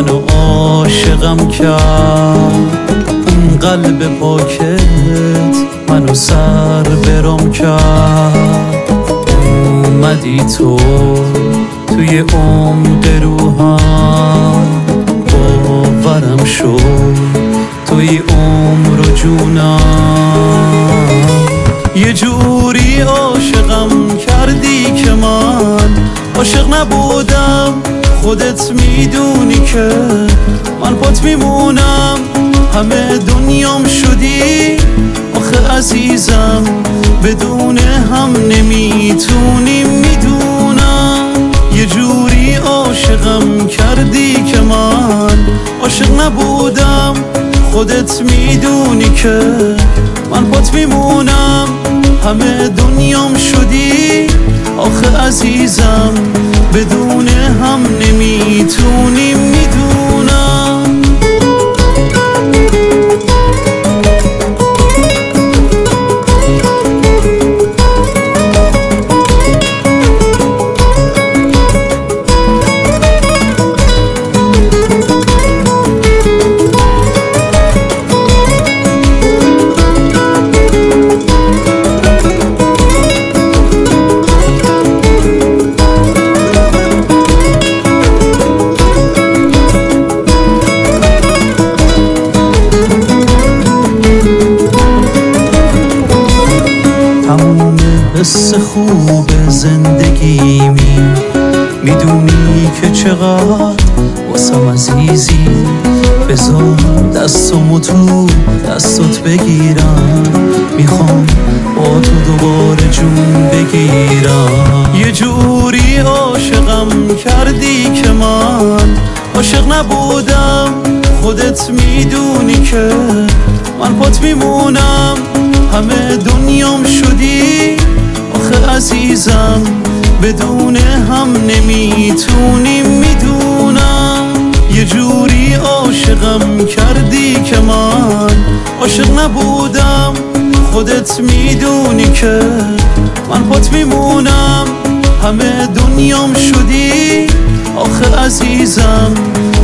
منو عاشقم کرد، اون قلب پاکت منو سر برام کرد. اومدی تو توی عمق روحم، باورم شد توی عمر و جونم. یه جوری عاشقم کردی که من عاشق نبودم، خودت میدونی که من پات میمونم. همه دنیام شدی آخه عزیزم، بدون هم نمیتونیم میدونم. یه جوری عاشقم کردی که من عاشق نبودم، خودت میدونی که من پات میمونم. همه دنیام شدی آخه عزیزم، بدون هم نمیتونیم میدونم. حس خوب زندگیمی، میدونی که چقدر واسم عزیزی. بذار دستمو تو دستت بگیرم، میخوام با تو دوباره جون بگیرم. یه جوری عاشقم کردی که من عاشق نبودم، خودت میدونی که من پات میمونم. همه دنیام شدی آخه عزیزم، بدون هم نمیتونیم میدونم. یه جوری عاشقم کردی که من عاشق نبودم، خودت میدونی که من پات میمونم. همه دنیام شدی آخه عزیزم،